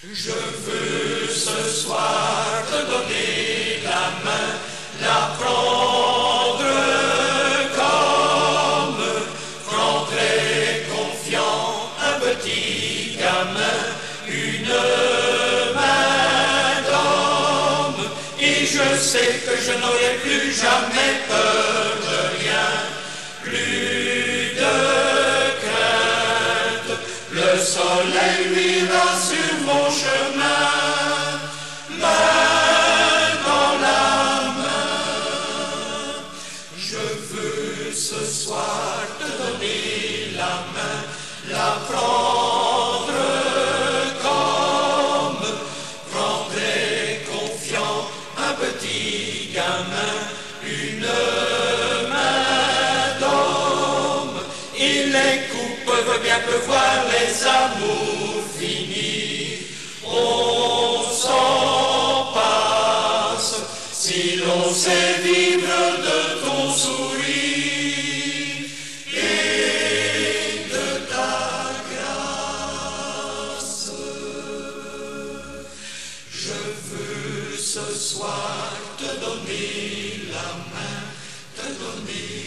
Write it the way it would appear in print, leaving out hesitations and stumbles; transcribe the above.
Je veux ce soir te donner la main, la prendre comme franc très confiant, un petit gamin, une main d'homme. Et je sais que je n'aurai plus jamais peur de rien, plus de crainte. Le soleil luira sur mon chemin, main dans la main. Je veux ce soir te donner la main, la prendre comme grand très confiant, un petit gamin, une main d'homme. Et les coups peuvent bien pleuvoir, les amours finis, on s'en passe si l'on sait vivre de ton sourire et de ta grâce. Je veux ce soir te donner la main, te donner